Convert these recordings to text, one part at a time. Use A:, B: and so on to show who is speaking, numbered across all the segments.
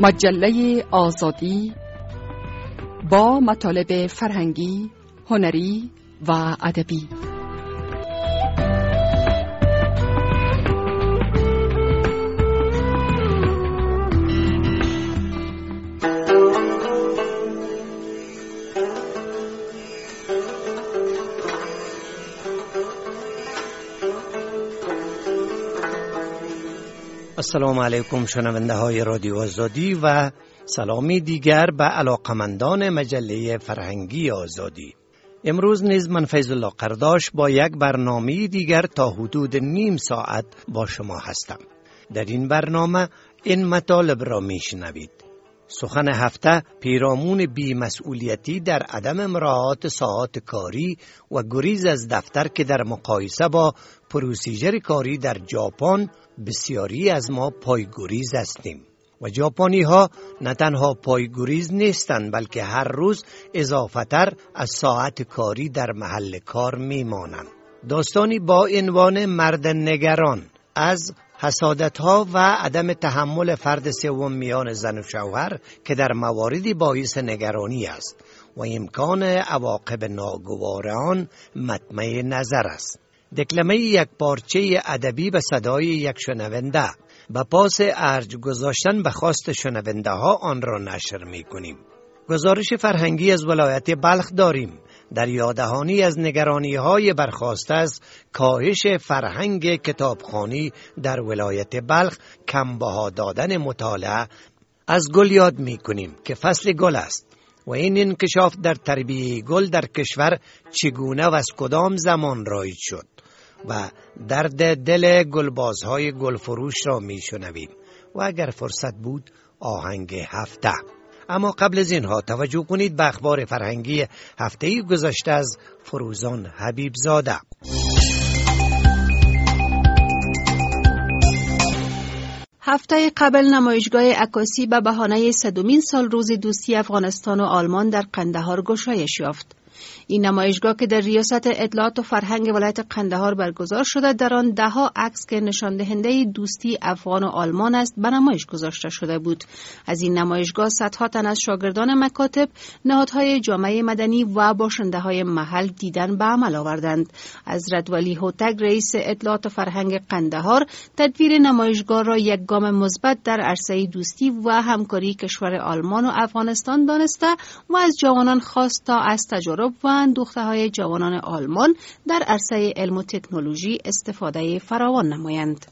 A: مجله آزادی با مطالب فرهنگی، هنری و ادبی.
B: السلام علیکم شنونده های رادیو آزادی و سلامی دیگر به علاقمندان مجله فرهنگی آزادی. امروز نیز من فیض الله قرداش با یک برنامه دیگر تا حدود نیم ساعت با شما هستم. در این برنامه این مطالب را میشنوید: سخن هفته، پیرامون بی‌مسئولیتی در عدم مراعات ساعات کاری و گریز از دفتر که در مقایسه با پروسیجر کاری در ژاپن بسیاری از ما پایگریز هستیم و ژاپنی ها نه تنها پایگریز نیستند بلکه هر روز اضافتر از ساعت کاری در محل کار میمانند. داستانی با عنوان مرد نگران از حسادت‌ها و عدم تحمل فرد سوم میان زن و شوهر که در مواردی باعث نگرانی است و امکان عواقب ناگوار آن مطمع نظر است. دکلمه یک پارچه ادبی به صدای یک شنونده. به پاس ارج گذاشتن به خواست شنونده ها آن را نشر می کنیم. گزارش فرهنگی از ولایت بلخ داریم. در یاددهانی از نگرانی های برخاسته از کاهش فرهنگ کتابخوانی در ولایت بلخ کمبها دادن مطالعه از گل یاد می کنیم که فصل گل است و این انکشاف در تربیه گل در کشور چگونه و از کدام زمان رایج شد و درد دل گلبازهای گلفروش را می شنویم و اگر فرصت بود آهنگ هفته. اما قبل از اینها توجه کنید به اخبار فرهنگی هفته‌ای گذشته از فروزان حبیب زاده.
C: هفته قبل نمایشگاه عکاسی به بهانه 100مین سال روز دوستی افغانستان و آلمان در قندهار گشایش یافت. این نمایشگاه که در ریاست اطلاعات و فرهنگ ولایت قندهار برگزار شده، در آن ده‌ها عکس که نشان دهنده دوستی افغان و آلمان است به نمایش گذاشته شده بود. از این نمایشگاه صدها تن از شاگردان مکاتب، نهادهای جامعه مدنی و باشنده‌های محل دیدن به عمل آوردند. حضرت ولی هوتک رئیس اطلاعات و فرهنگ قندهار تدویر نمایشگاه را یک گام مثبت در عرصه دوستی و همکاری کشور آلمان و افغانستان دانسته و از جوانان خواست تا از تجارب و اندوخته‌های جوانان آلمان در عرصه علم و تکنولوژی استفاده فراوان نمایند.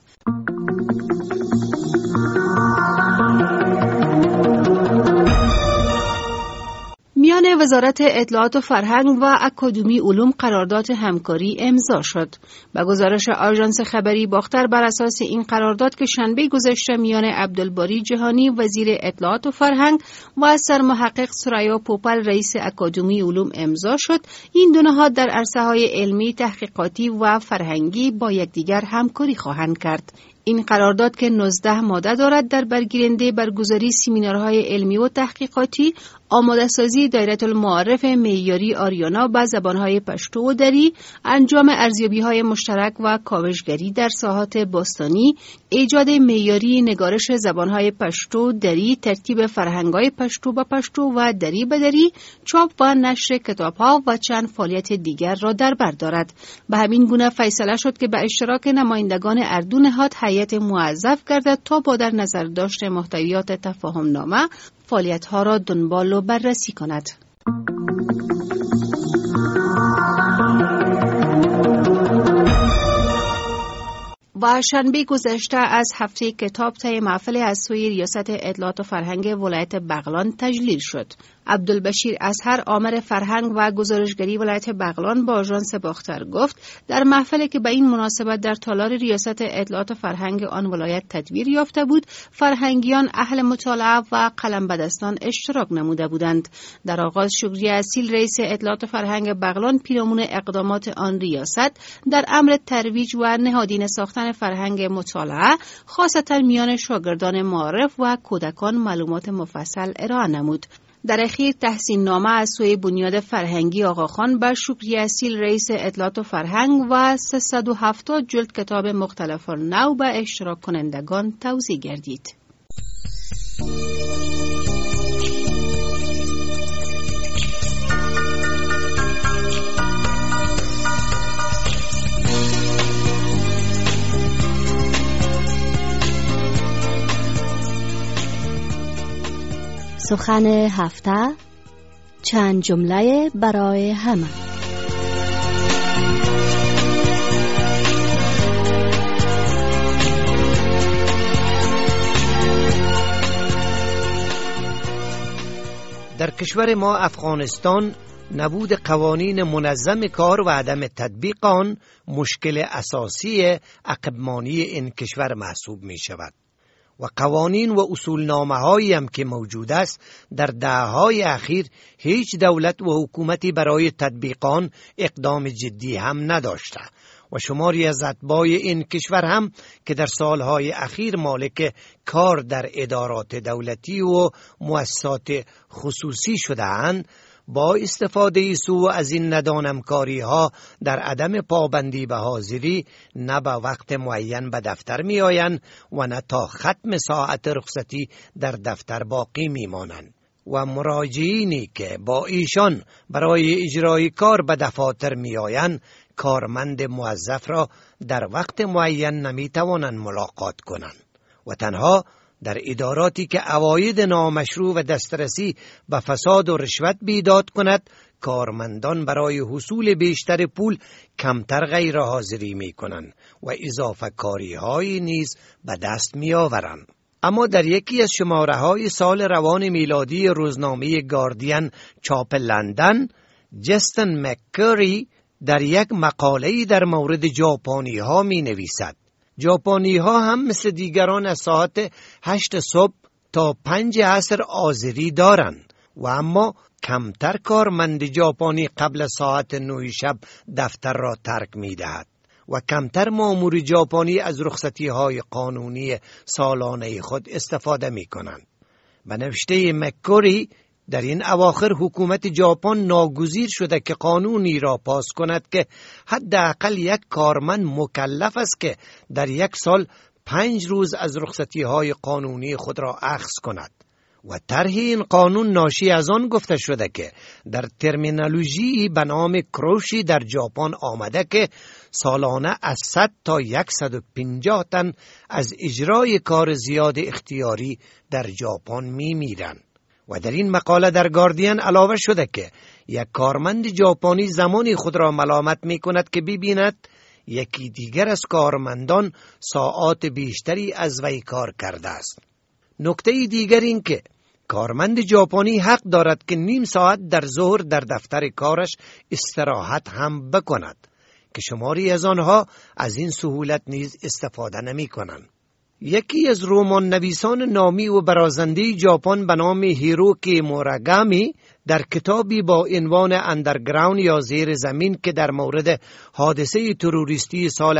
C: میان وزارت اطلاعات و فرهنگ و اکادمی علوم قرارداد همکاری امضا شد. به گزارش آژانس خبری باختر بر اساس این قرارداد که شنبه گذشته میان عبدالباری جهانی وزیر اطلاعات و فرهنگ و سرمحقق ثریا پوپل رئیس اکادمی علوم امضا شد، این دو نهاد در عرصه‌های علمی، تحقیقاتی و فرهنگی با یکدیگر همکاری خواهند کرد. این قرارداد که 19 ماده دارد در برگیرنده برگزاری سمینارهای علمی و تحقیقاتی، آماده سازی دایره المعارف معیاری آریانا به زبانهای پشتو و دری، انجام ارزیابی‌های مشترک و کاوشگری در ساحات باستانی، ایجاد معیاری نگارش زبانهای پشتو، دری، ترتیب فرهنگ‌های پشتو به پشتو و دری به دری، چاپ و نشر کتاب‌ها و چند فعالیت دیگر را در بر دارد. به همین گونه فیصله شد که به اشتراک نمایندگان اردو نهاد هیئت موظف گردد تا با در نظر داشت محتویات تفاهم‌نامه فعالیت‌ها را دنبال و بررسی کند. و شنبه گذشته از هفته کتاب طی محفل از سوی ریاست اطلاعات و فرهنگ ولایت بغلان تجلیل شد. عبدالبشیر اظهر آمر فرهنگ و گزارشگری ولایت بغلان با آژانس باختر گفت در محفلی که به این مناسبت در تالار ریاست اطلاعات و فرهنگ آن ولایت تدبیر یافته بود، فرهنگیان اهل مطالعه و قلم به دستان اشتراک نموده بودند. در آغاز شکریه اصیل رئیس اطلاعات و فرهنگ بغلان پیرامون اقدامات آن ریاست در امر ترویج و نهادینه ساختن فرهنگ مطالعه خاصتا میان شاگردان معارف و کودکان معلومات مفصل ارائه نمود. در اخیر تحسین نامه از سوی بنیاد فرهنگی آقاخان به شکریه اصیل رئیس اطلاعات و فرهنگ و 370 جلد کتاب مختلف نو به اشتراک کنندگان توزیع گردید.
D: سخن هفته، چند جمله برای همه.
B: در کشور ما افغانستان نبود قوانین منظم کار و عدم تطبیق آن مشکل اساسی عقب‌مانی این کشور محسوب می شود و قوانین و اصولنامه‌هایی هم که موجود است در دهه‌های اخیر هیچ دولت و حکومتی برای تطبیق آن اقدام جدی هم نداشته و شماری از اتباع این کشور هم که در سالهای اخیر مالک کار در ادارات دولتی و مؤسسات خصوصی شده‌اند با استفاده سوء از این ندانمکاری ها در عدم پابندی به حاضری نه به وقت معین به دفتر می آیند و نه تا ختم ساعت رخصتی در دفتر باقی می مانند و مراجعینی که با ایشان برای اجرای کار به دفاتر می آیند کارمند موظف را در وقت معین نمی توانند ملاقات کنند و تنها در اداراتی که عواید نامشروع و دسترسی به فساد و رشوت بیداد کند کارمندان برای حصول بیشتر پول کمتر غیر حاضری می کنند و اضافه کاری های نیز به دست می آورند. اما در یکی از شماره های سال روان میلادی روزنامه گاردین چاپ لندن جستن مک‌کری در یک مقاله‌ای در مورد ژاپنی ها می نویسد ژاپنی ها هم مثل دیگران از ساعت 8 صبح تا 5 عصر آذری دارند و اما کمتر کارمند ژاپنی قبل ساعت 9 شب دفتر را ترک می دهد و کمتر مامور ژاپنی از رخصتی های قانونی سالانه خود استفاده می کنند. به نوشته مک‌کری در این اواخر حکومت ژاپن ناگزیر شده که قانونی را پاس کند که حداقل یک کارمند مکلف است که در یک سال 5 روز از رخصتی های قانونی خود را اخذ کند و طرح این قانون ناشی از آن گفته شده که در ترمینولوژی به نام کروشی در ژاپن آمده که سالانه از 100 تا 150 تن از اجرای کار زیاد اختیاری در ژاپن میمیرند. و در این مقاله در گاردین علاوه شده که یک کارمند ژاپنی زمانی خود را ملامت می کند که ببیند یکی دیگر از کارمندان ساعات بیشتری از وی کار کرده است. نکته دیگر این که کارمند ژاپنی حق دارد که نیم ساعت در ظهر در دفتر کارش استراحت هم بکند که شماری از آنها از این سهولت نیز استفاده نمی کنند. یکی از رمان نویسان نامی و برازنده ژاپن به نام هیروکی موراگامی در کتابی با عنوان اندرگراوند یا زیر زمین که در مورد حادثه تروریستی سال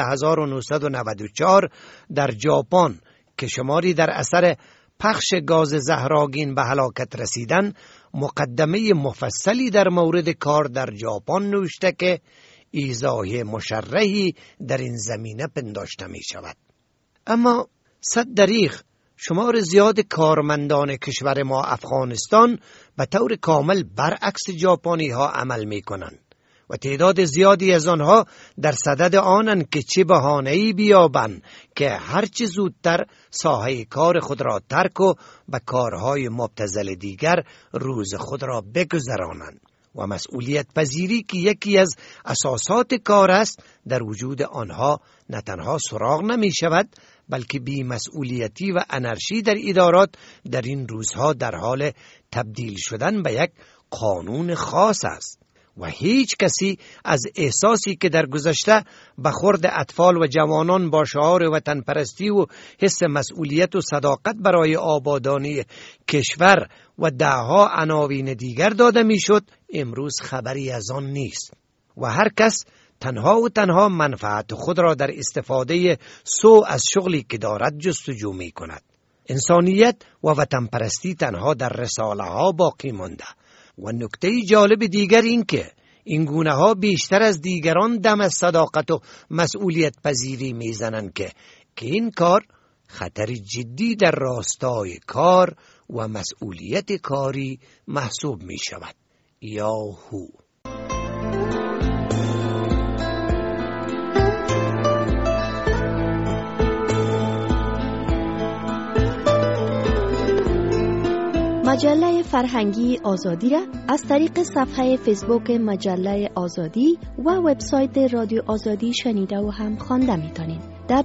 B: 1994 در ژاپن که شماری در اثر پخش گاز زهرآگین به هلاکت رسیدن مقدمه مفصلی در مورد کار در ژاپن نوشته که ایضاح مشرحی در این زمینه پنداشته می شود. اما صد دریغ شمار زیاد کارمندان کشور ما افغانستان به طور کامل برعکس ژاپنی ها عمل می کنند و تعداد زیادی از آنها در صدد آنند که چه بهانه‌ای بیابند که هرچه زودتر ساحه کار خود را ترک و به کارهای مبتذل دیگر روز خود را بگذرانند و مسئولیت پذیری که یکی از اساسات کار است در وجود آنها نه تنها سراغ نمی شود بلکه بی مسئولیتی و انرژی در ادارات در این روزها در حال تبدیل شدن به یک قانون خاص است و هیچ کسی از احساسی که در گذشته به خورد اطفال و جوانان با شعار وطن پرستی و حس مسئولیت و صداقت برای آبادانی کشور و دهها عناوین دیگر داده میشد امروز خبری از آن نیست و هر کس تنها و تنها منفعت خود را در استفاده سو از شغلی که دارد جستجو می کند. انسانیت و وطن پرستی تنها در رساله ها باقی مانده و نکته جالب دیگر این که این گونه ها بیشتر از دیگران دم از صداقت و مسئولیت پذیری می زنند که این کار خطر جدی در راستای کار و مسئولیت کاری محسوب می شود. یاهو.
D: مجله فرهنگی آزادی را از طریق صفحه فیسبوک مجله آزادی و وبسایت رادیو آزادی شنیده و هم خوانده می‌تونید.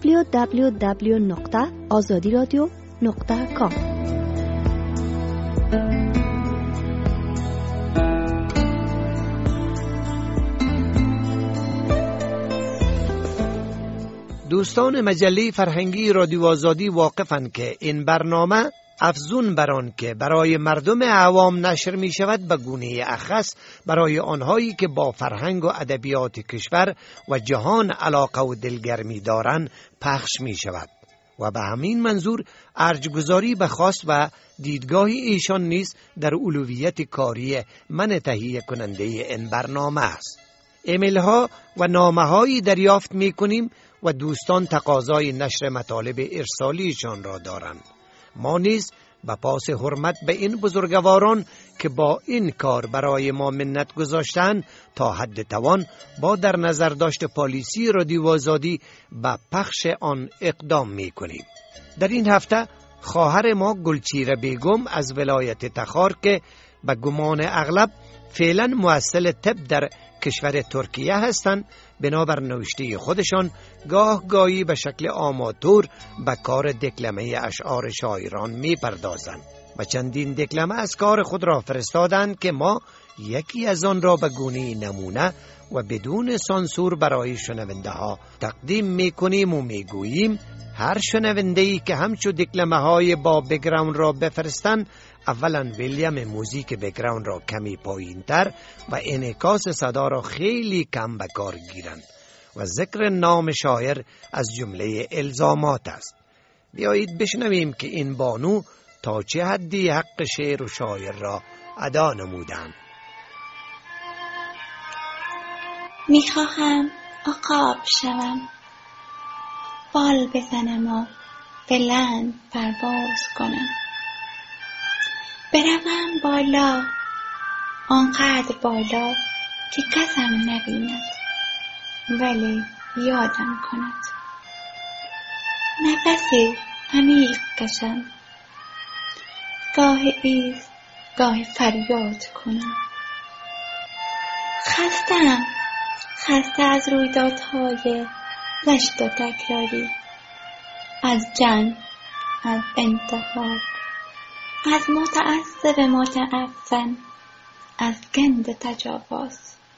D: www.azadiradio.com.
B: دوستان مجله فرهنگی رادیو آزادی واقفند که این برنامه افزون بر آن که برای مردم عوام نشر می شود به گونه اخص برای آنهایی که با فرهنگ و ادبیات کشور و جهان علاقه و دلگرمی دارند پخش می شود و به همین منظور ارجگذاری به خواست و دیدگاه ایشان نیز در اولویت کاری من تهیه کننده این برنامه است. ایمیل ها و نامه هایی دریافت می کنیم و دوستان تقاضای نشر مطالب ارسالیشان را دارند. ما نیز به پاس حرمت به این بزرگواران که با این کار برای ما منت گذاشتند تا حد توان با در نظر داشت پالیسی رادیو آزادی به پخش آن اقدام می کنیم. در این هفته خواهر ما گلچیره بیگم از ولایت تخار که به گمان اغلب فعلا مؤثل طب در کشور ترکیه هستند، بنابر نوشته خودشان گاه گاهی به شکل آماتور به کار دکلمه اشعار شاعران می پردازند و چندین دکلمه از کار خود را فرستادند که ما یکی از آن را به گونه نمونه و بدون سانسور برای شنونده ها تقدیم می کنیم و می گوییم هر شنونده‌ای که همچو دکلمه های با بک‌گراند را بفرستند اولا ویلیام موزیک بک‌گراند را کمی پایین‌تر و انعکاس صدا را خیلی کم به کار گیرند و ذکر نام شاعر از جمله الزامات است. بیایید بشنویم که این بانو تا چه حدی حق شعر و شاعر را ادا نمودند.
E: میخواهم عقاب شوم، بال بزنم و بلند پرواز کنم، بروم بالا، آنقدر بالا که کسم نبیند ولی یادم کند، نفسی عمیق کشم، گاه ایست گاه فریاد کنم. خسته از رویدادهای زشت و تکراری، از جنگ، از انتحار، از متعصب متعفن، از گند تجاوز،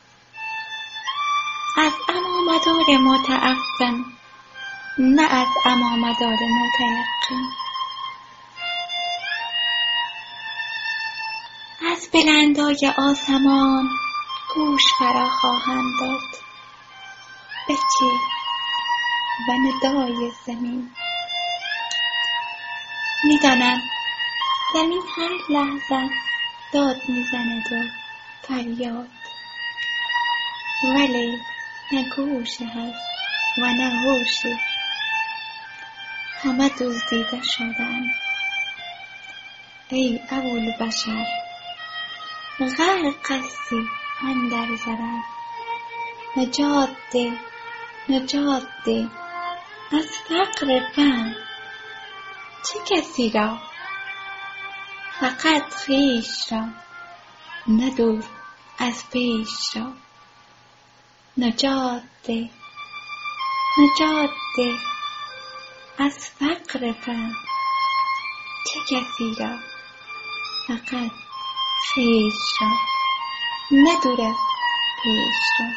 E: از امامدار متعفن نه از امامدار متیقن، از بلندای آسمان گوش فرا خواهم داد به چی و ندای زمین. میدانم زمین هر لحظه داد میزند و فریاد، ولی نه گوشی هست و نه هوشی، همه دزدیده شدند. ای ابوالبشر، غرق هستی اندر ضرر، نجات ده از فقر فهم. چه کسی را؟ فقط خویش را، ندور از پیش را. نجات ده از فقر فهم. چه کسی را؟ فقط خویش را، ندور از پیش را.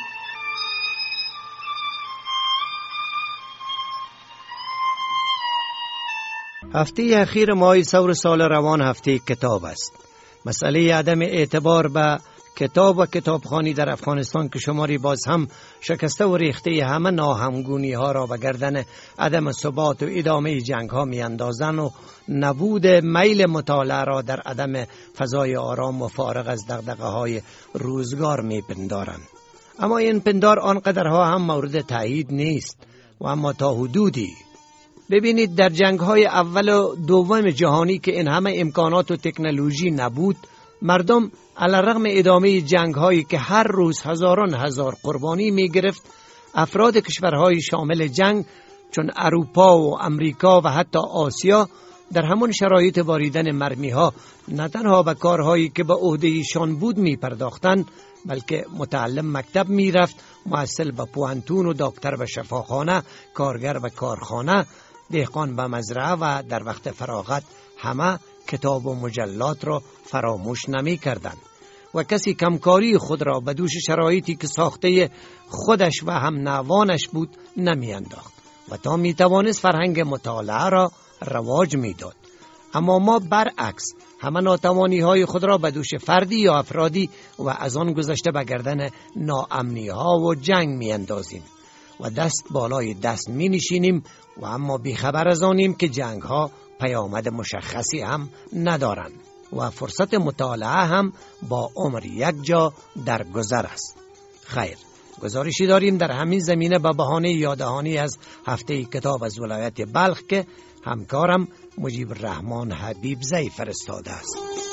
B: هفته اخیر ماه سور سال روان هفته کتاب است. مسئله عدم اعتبار به کتاب و کتابخوانی در افغانستان که شماری باز هم شکسته و ریخته همه ناهمگونی ها را به گردن عدم ثبات و ادامه جنگ ها می اندازن و نبود میل مطالعه را در عدم فضای آرام و فارغ از دغدغه های روزگار می پندارند. اما این پندار آنقدرها هم مورد تایید نیست و اما تا حدودی ببینید در جنگ‌های اول و دوم جهانی که این همه امکانات و تکنولوژی نبود، مردم علیرغم ادامه جنگ‌هایی که هر روز هزاران هزار قربانی می‌گرفت، افراد کشورهای شامل جنگ چون اروپا و امریکا و حتی آسیا در همون شرایط باریدن مرمی‌ها نه تنها به کارهایی که به عهده‌شان بود می‌پرداختند، بلکه متعلم مکتب می‌رفت، محصل به پوهنتون و دکتر به شفاخانه، کارگر به کارخانه، دهقان به مزرعه و در وقت فراغت همه کتاب و مجلات را فراموش نمی‌کردند و کسی کمکاری خود را به دوش شرایطی که ساخته خودش و هم نوانش بود نمی‌انداخت و تا می‌توانست فرهنگ مطالعه را رواج می‌داد. اما ما برعکس همه ناتوانی‌های خود را به دوش فردی یا افرادی و از آن گذشته به گردن ناامنی‌ها و جنگ می‌اندازیم و دست بالای دست می‌نشینیم و اما بیخبر از آنیم که جنگ‌ها پیامد مشخصی هم ندارند و فرصت مطالعه هم با عمر یک جا در گذر است. خیر، گزارشی داریم در همین زمینه به بهانه یاددهانی از هفته کتاب از ولایت بلخ که همکارم مجیب الرحمن حبیب زی فرستاده است.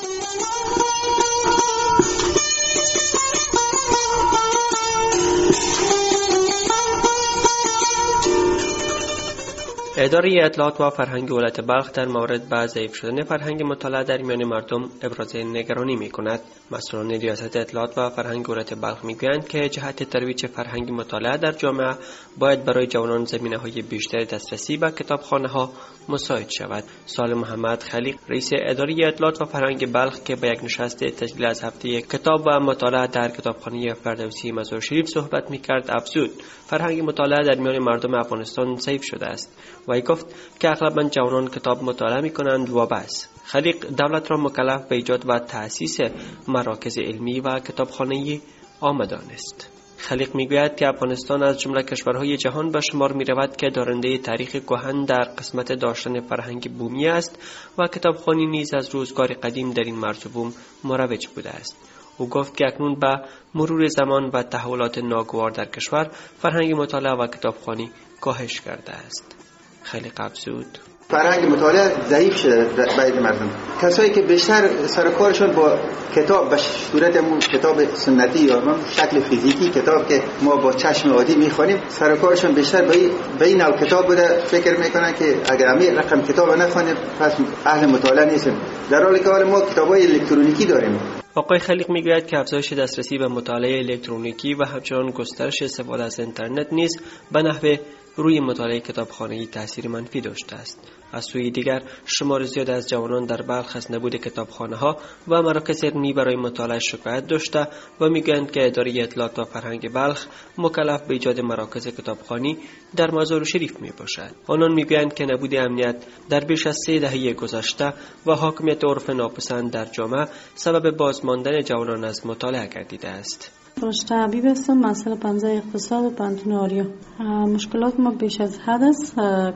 F: اداره اطلاعات و فرهنگ ولایت بلخ در مورد به ضعیف شدن فرهنگ مطالعه در میان مردم ابراز نگرانی می‌کند. مسئولان ریاست اطلاعات و فرهنگ ولایت بلخ می‌گویند که جهت ترویج فرهنگ مطالعه در جامعه باید برای جوانان زمینه‌های بیشتر دسترسی به کتابخانه‌ها مساعد شود. سالم محمد خلیق، رئیس اداره اطلاعات و فرهنگ بلخ که به یک نشست تشکیل از هفته کتاب و مطالعه در کتابخانه فردوسی مزار شریف صحبت می‌کرد، افزود فرهنگ مطالعه در میان مردم افغانستان ضعیف شده است و گفت که اغلباً جوانان کتاب مطالعه می‌کنند و بس. خلیق دولت را مکلف به ایجاد و تأسیس مراکز علمی و کتابخانه‌ای آمدان است. خلیق میگوید که افغانستان از جمله کشورهای جهان به شمار می‌رود که دارنده تاریخ کهن در قسمت داشتن فرهنگ بومی است و کتابخوانی نیز از روزگار قدیم در این مرز و بوم مروج بوده است. او گفت که اکنون با مرور زمان و تحولات ناگوار در کشور فرهنگ مطالعه و کتابخوانی کاهش کرده است. خلیق افزود
G: فرهنگ مطالعه ضعیف شده بین مردم. کسایی که بیشتر سر کارشون با کتاب به صورت همون کتاب سنتی یا شکل فیزیکی، کتاب که ما با چشم عادی میخوانیم، سر کارشون بیشتر به این نوع کتاب بوده. فکر میکنن که اگر همین رقم کتاب نخوانیم پس اهل مطالعه نیستیم، در حالی که ما کتابای الکترونیکی داریم.
F: آقای خلیق میگوید که افزایش دسترسی به مطالعه الکترونیکی و همچنان گسترش استفاده از اینترنت نیز به نحو روی مطالعه کتابخانه‌ای تأثیر منفی داشته است. از سوی دیگر شمار زیاد از جوانان در بلخ از نبود کتابخانه‌ها و مراکز علمی برای مطالعه شکایت داشته و میگویند که اداره اطلاعات و فرهنگ بلخ مکلف به ایجاد مراکز کتابخوانی در مزار شریف میباشد. آنان میگویند که نبود امنیت در بیش از 3 دهه گذشته و حاکمیت عرف ناپسند در جامعه سبب بازماندن جوانان از مطالعه گردیده است.
H: رشته حبیب هستم، مسئله 15 اقتصاد و پانتون آریا. مشکلات ما بیش از حد است.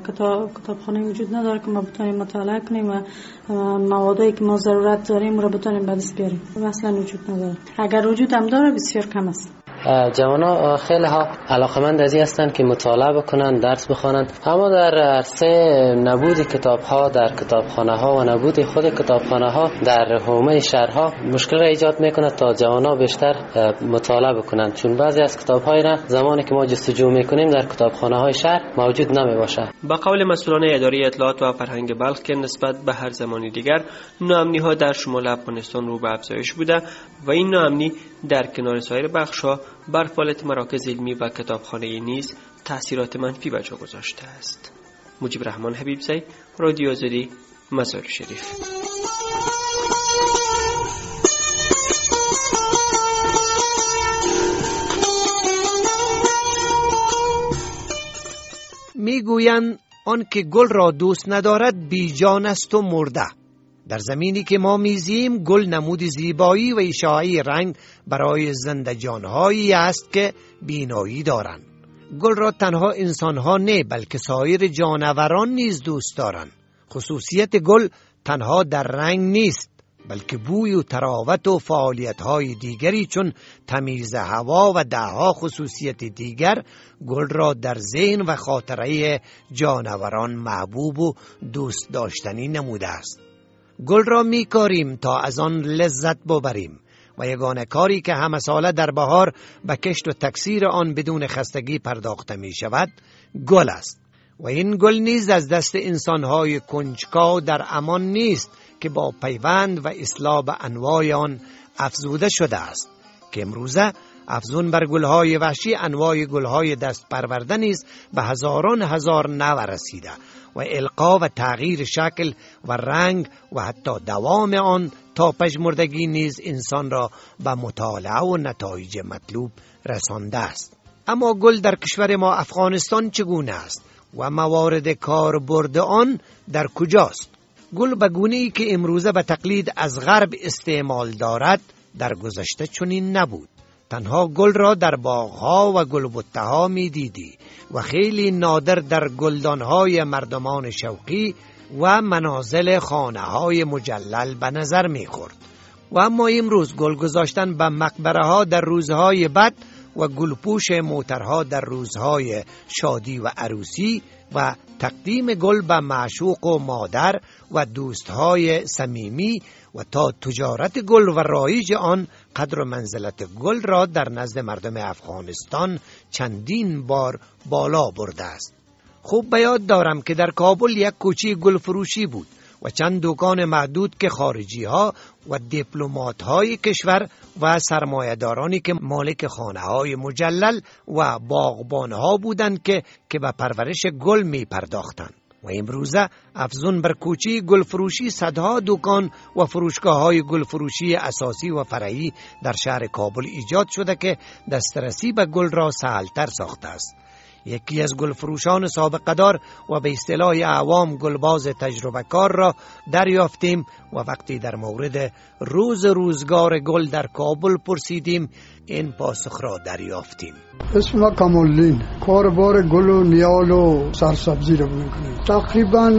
H: کتابخانه وجود نداره که ما بتونیم مطالعه کنیم و موادی که ما ضرورت داریم رو بتونیم به دست بیاریم. اصلا وجود نداره. اگر وجود هم داره بسیار کم است.
I: جوانا خیلی ها علاقمند از این هستند که مطالعه بکنند، درس بخوانند، اما در عرصه نبود کتاب ها در کتابخانه ها و نبود خود کتابخانه ها در حومه شهرها مشکل را ایجاد میکنه تا جوانا بیشتر مطالعه بکنند، چون بعضی از کتاب های را زمانی که ما جستجو میکنیم در کتابخانه های شهر موجود نمی باشه.
F: با قول مسئولان اداره اطلاعات و فرهنگ بلخ که نسبت به هر زمانی دیگر ناامنی ها در شمال افغانستان رو به افزایش بوده و این ناامنی در کنار سایر بخش‌ها بر فعالیت مراکز علمی و کتابخانه نیز تأثیرات منفی به جا گذاشته است. مجیب الرحمن حبیب زی، رادیو آزادی، مزار شریف.
B: میگویند آن که گل را دوست ندارد بیجان است و مرده. در زمینی که ما میزیم گل نمود زیبایی و اشاعه رنگ برای زنده جانهایی است که بینایی دارند. گل را تنها انسانها نه بلکه سایر جانوران نیز دوست دارند. خصوصیت گل تنها در رنگ نیست بلکه بوی و تراوت و فعالیت‌های دیگری چون تمیز هوا و دهها خصوصیت دیگر گل را در ذهن و خاطره جانوران محبوب و دوست داشتنی نموده است. گل را می‌کاریم تا از آن لذت ببریم و یگانه کاری که همه ساله در بهار به کشت و تکثیر آن بدون خستگی پرداخته می شود گل است و این گل نیز از دست انسان‌های کنجکاو در امان نیست که با پیوند و اصلاح به انواع آن افزوده شده است که امروزه افزون بر گلهای وحشی انواع گلهای دست پرورده نیز به هزاران هزار نوع رسیده و القا و تغییر شکل و رنگ و حتی دوام آن تا پژمردگی نیز انسان را به مطالعه و نتایج مطلوب رسانده است. اما گل در کشور ما افغانستان چگونه است و موارد کاربرد آن در کجاست؟ گل به گونه‌ای که امروزه به تقلید از غرب استعمال دارد در گذشته چنین نبود. تنها گل را در باغ‌ها و گلبته‌ها می‌دیدی و خیلی نادر در گلدان‌های مردمان شوقی و منازل خانه‌های مجلل به نظر می‌خورد. و اما امروز گل گذاشتن به مقبره‌ها در روزهای بد و گلپوش موترها در روزهای شادی و عروسی و تقدیم گل به معشوق و مادر و دوستهای صمیمی و تا تجارت گل و رایج آن قدر و منزلت گل را در نزد مردم افغانستان چندین بار بالا برده است. خوب به یاد دارم که در کابل یک کوچه گل فروشی بود و چند دکان محدود که خارجی ها و دیپلمات های کشور و سرمایه‌دارانی که مالک خانه های مجلل و باغبان ها بودند که به پرورش گل می پرداختند. و امروزه افزون بر کوچه گل فروشی صدها دکان و فروشگاه های گل فروشی اساسی و فرعی در شهر کابل ایجاد شده که دسترسی به گل را سهل‌تر ساخته است. یکی از گل فروشان سابقه دار و به اصطلاح عوام گلباز تجربه کار را دریافتیم و وقتی در مورد روزگار گل در کابل پرسیدیم این پاسخ را دریافتیم.
J: اسم کمالدین، کاربار گل و نیال و سرسبزی رو میکنیم. تقریبا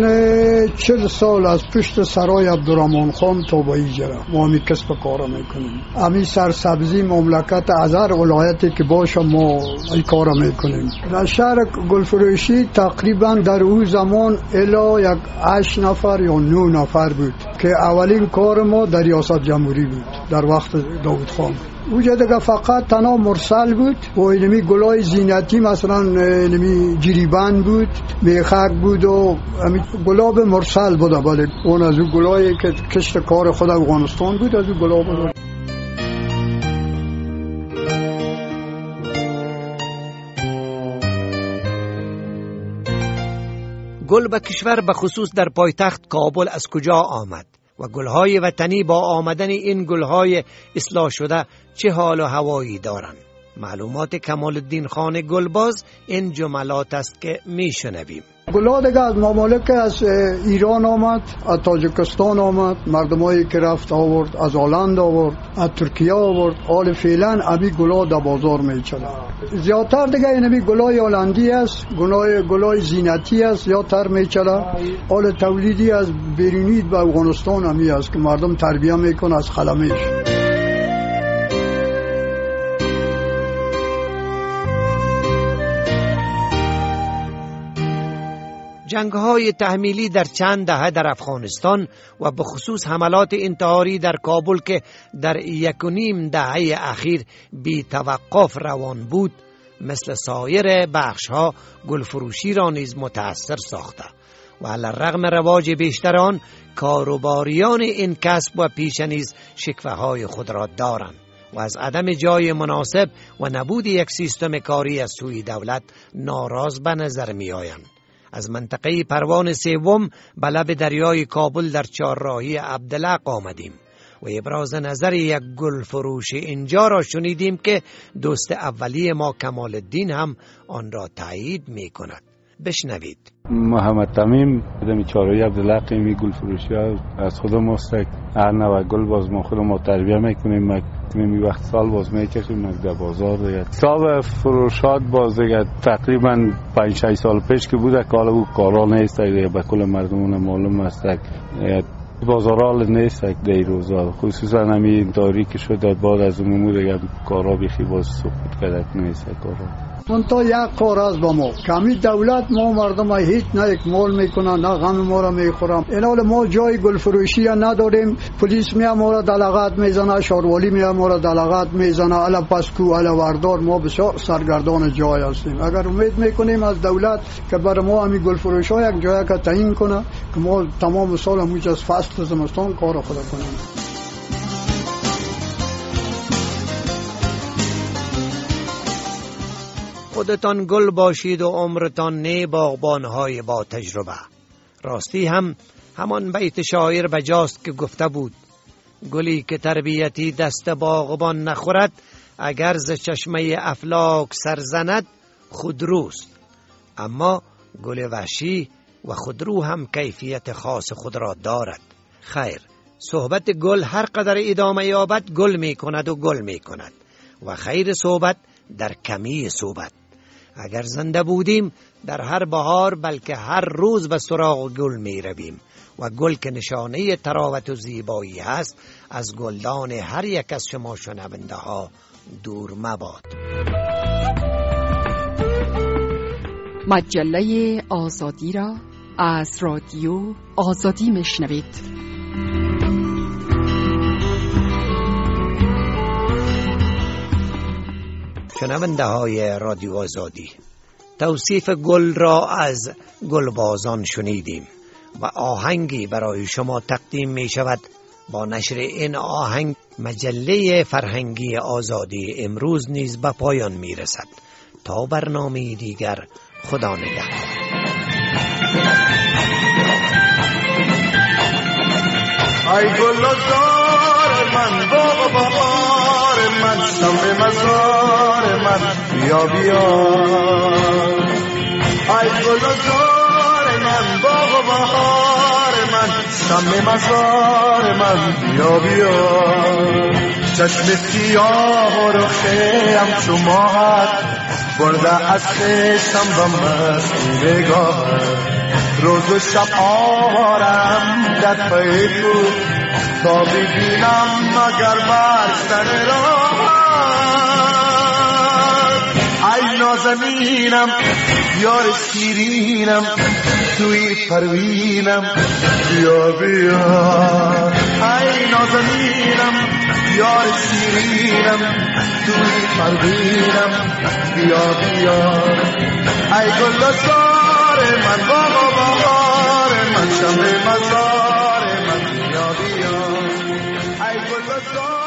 J: 40 سال از پشت سرای عبدالرحمن خان تا به اینجا ما می کسب کار میکنیم. امی سرسبزی مملکت از هر ولایتی که باشه ما این کار میکنیم. در شهر گل فروشی تقریبا در اون زمان الا یک 8 نفر یا 9 نفر بود که اولین کار ما در ریاست جمهوری بود در وقت داوود خان. اونجا دیگه فقط تنها مرسل بود و اینمی گلای زینتی مثلا اینمی جریبند بود، میخک بود و گلاب مرسل بود. بله اون از اون گلایی که کشت کار خود افغانستان بود از اون گلاب بود.
B: گل به کشور به خصوص در پایتخت کابل از کجا آمد و گلهای وطنی با آمدن این گلهای اصلاح شده چه حال و هوایی دارند؟ معلومات کمالالدین خان گلباز این جملات است که میشنویم.
J: گلها دیگه از ممالک از ایران آمد، از تاجیکستان آمد، مردمایی که رفت آورد، از هلند آورد، از ترکیه آورد. حال فعلا ابی گلها در بازار میچنه. زیادتر دیگه اینمی گلای هلندی است، گلای زینتی است زیادتر میچنه. حال تولیدی از بیرونی به افغانستان همی است که مردم تربیه میکنه از خلمش.
B: جنگ‌های تحمیلی در چند دهه در افغانستان و به خصوص حملات انتحاری در کابل که در 1.5 دهه اخیر بی توقف روان بود مثل سایر بخش‌ها گلفروشی را نیز متأثر ساخته و علی‌الرغم رواج بیشتر آن کاروباریان این کسب و پیشه نیز شکوه‌های خود را دارند و از عدم جای مناسب و نبود یک سیستم کاری از سوی دولت ناراض به نظر می‌آیند. از منطقه پروان سوم به لب دریای کابل در چهارراهی عبدالحق آمدیم و ابراز نظر یک گل فروش اینجا را شنیدیم که دوست اولی ما کمالالدین هم آن را تایید می کند. بشنوید.
K: محمد تمیم دمی چهارراهی عبدالحق می گل فروشی از خودم است. هر نوع گل باز ما خودم تربیه میکنیم. می وقت سال باز میکشیم در بازار دیگه. حساب فروشات باز دیگه تقریبا 5-6 سال پیش که بوده که حالا او کارا نیست دیگه به کل مردمون معلوم است. بازارال نیست در روزا، خصوصا همین تاریکی شده بعد از اون دیگه کارا بیخی باز سقوط کرده نیست کارا.
J: اون تا یک کار از با ما کمی دولت ما مردم هیچ نه اکمال میکنن نه غم ما را میخورم. این حال ما جای گل فروشی نداریم، پلیس می ما را دلغت میزنه، شاروالی می ما را دلغت میزنه، الا پسکو الا وردار. ما بسیار سرگردان جای هستیم. اگر امید میکنیم از دولت که برای ما همین گل فروش ها یک جای که تعیین کنه که ما تمام سال همونج از فصل زمستان کار خود کنیم.
B: خودتان گل باشید و عمرتان نه باغبان‌های با تجربه. راستی همان بیت شاعر بجاست که گفته بود گلی که تربیتی دست باغبان نخورد، اگر ز چشمه افلاک سرزند خودروست. اما گل وحشی و خودرو هم کیفیت خاص خود را دارد. خیر، صحبت گل هر قدر ادامه یابد گل می کند و گل می کند و خیر صحبت در کمی صحبت. اگر زنده بودیم در هر بهار بلکه هر روز به سراغ گل می رویم و گل که نشانه تراوت و زیبایی هست از گلدان هر یک از شما شنونده ها دور مباد.
A: مجله آزادی را از رادیو آزادی میشنوید.
B: شنونده های رادیو آزادی، توصیف گل را از گلبازان شنیدیم و آهنگی برای شما تقدیم می شود. با نشر این آهنگ مجله فرهنگی آزادی امروز نیز به پایان می رسد. تا برنامه دیگر، خدا نگهدار.
L: ای گلزار من باغ بهار من، شم مزار من بیا بیا. ای گلزار من باغ بهار من، شم مزار من بیا بیا. چشم سیاه رو خیم شماهد برده از خشم و مستی نگاه. روز و شب آوارم در پای تو تا ببینم مگر بر سر راه. ای نازنینم یار شیرینم توی پروینم بیا بیا. ای نازنینم یار شیرینم توی پروینم بیا بیا. ای گلزار من باغ بهار من، شم مزار من بیا بیا. ای گلزار